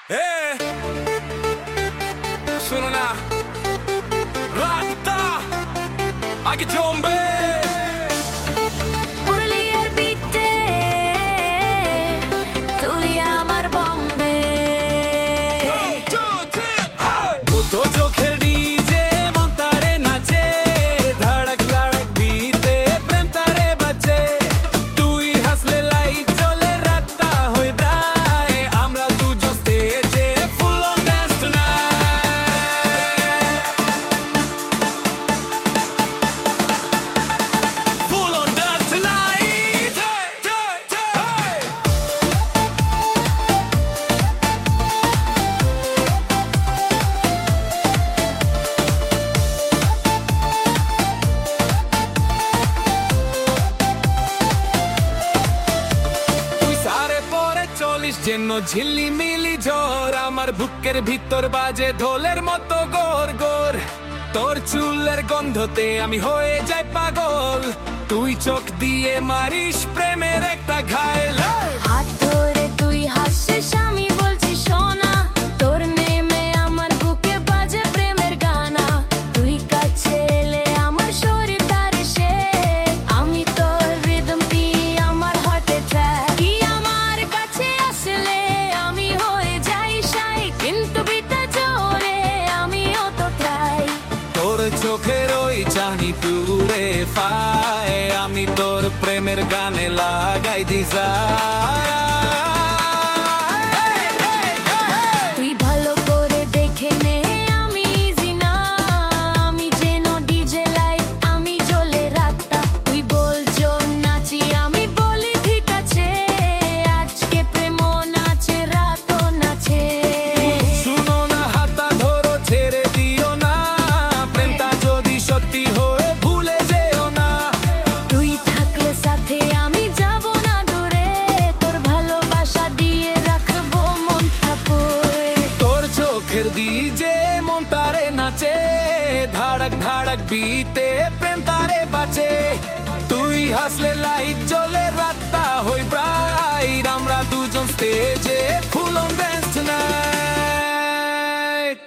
শোনো না রাতটা আগে জমবে পুরুলিয়ার বিটে তুই আমার বম্বে দুটো চোখের ডিজে মন তারে নাচে ধড়ক ধড়ক বিতে প্রেম তারে বাজে তুই হাসলে লাইট জ্বলে রাতটা হয়ে যায় আমরা দুজন স্টেজে full on dance tonight full on dance tonight তুই সারে পরে চলিস যেন ঝিলিমিলি ঝড় আমার বুকের ভিতর বাজে ঢোলের মতো গোর গোর তোর চুলের গন্ধতে আমি হয়ে যাই পাগল তুই চোখ দিয়ে মারিস প্রেমের একটা ঘায়ল হাত ধরে তুই হাসিস আমি বলছি সোনা তোর নেমে আমার বুকে বাজে প্রেমের গানা তুই কাছে এলে আমার শরীর তারে সে আমি তোর রিদম দিয়ে আমার হার্টে ট্র্যাক কি আমার কাছে আসলে আমি হয়ে যাই শাই কিন্তু বিটা জোরে আমি অত ট্রাই তোর চোখের ওই চানি তুরে পায় আমি তোর প্রেমের গানে লাগাই দিজা তুই ভালো করে দেখে নে আমি ইজি না আমি যেন ডিজে লাইট আমি জ্বলে রাতটা তুই বলছো নাচি আমি বলি ঠিক আছে আজকে প্রেম নাচে রাতও নাচে শুনো না হাতা ধরো ছেড়ে দিও না প্রেমটা যদি সত্যি হয়ে ভুলে যেও না তুই থাকলে সাথে আমি যাব না দূরে তোর ভালোবাসা দিয়ে রাখবো মনটা পুরে তোর চোখের দিজে মন তারে নাচে ধড়ক ধড়ক বিতে প্রেম তারে বাঁচে তুই হাসলে লাইট জ্বলে রাতটা হই ব্রাইট আমরা দুজন স্টেজে full on dance tonight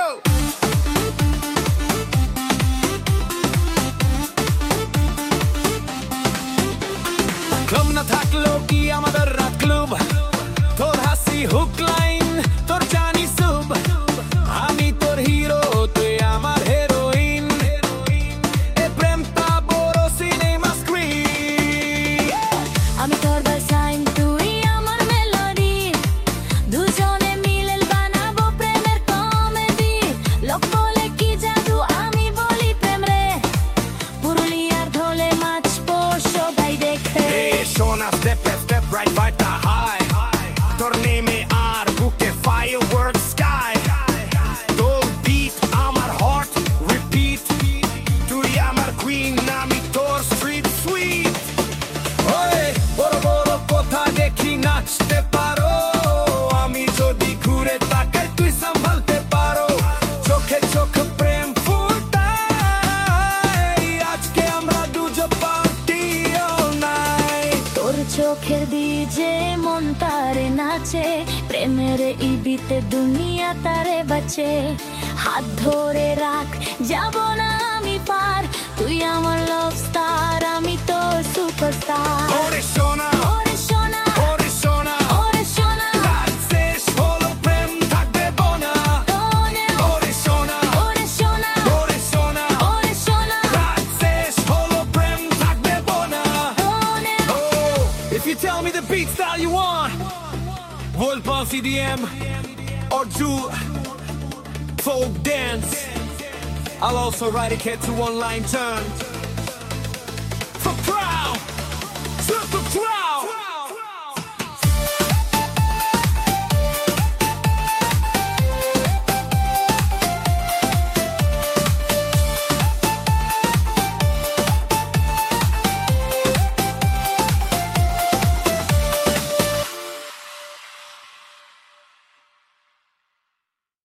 club না থাকলেও কি আমাদের রাত ক্লুব তোর হাসি হুক লাইন তোর জানি সুব আমি তোর হিরো তুই আমার হেরোইন এ প্রেমটা বড় সিনেমা স্ক্রিন আমি তোর বাসাইন তুই আমার মেলোডি দুজনে মিলে বানাবো প্রেমের কমেডি লোক বলে কি জাদু আমি বলি প্রেম রে পুরুলিয়ার ঢোলে নাচবো সবাই দেখে সোনা step right fighter high তোর নেমে আর বুকে firework sky তোর beat আমার heart repeat তুই আমার queen আমি তোর street sweet ওই বড় বড় কথা দেখি নাচতে পারো আমি যদি ঘুরে তাকাই তুই সামলাতে পারো চোখে চোখ প্রেম ফুটাই আজকে আমরা দুজন পার্টি all night তোর চোখের দিজে মন তারে নাচে প্রেমের ইবিতে দুনিয়া তারে বাঁচে হাত ধরে রাখ যাব না আমি পার তুই আমার লাভ স্টার আমি তোর সুপারস্টার ওরে সোনা ওরে সোনা ওরে সোনা ওরে সোনা রাত শেষ হলো প্রেম থাকবে বোনা তোনে ওরে সোনা ওরে সোনা ওরে সোনা ওরে সোনা রাত শেষ হলো প্রেম থাকবে বোনা তোনে If you tell me the beat style you want, world pop CDM or do folk dance, I'll also write a cat to one line turn.